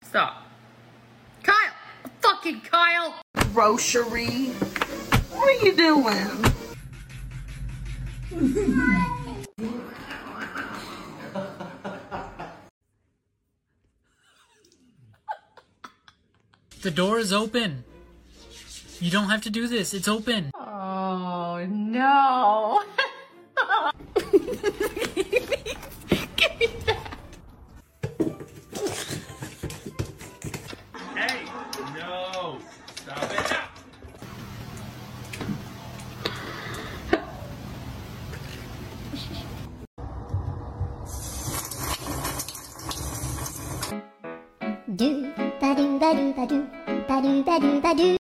Stop. Kyle! Fucking Kyle! Grocery. What are you doing? The door is open. You don't have to do this. It's open. Oh, no. Give me that. Hey, no. Stop it. Do ba do ba do ba do ba do ba do ba do.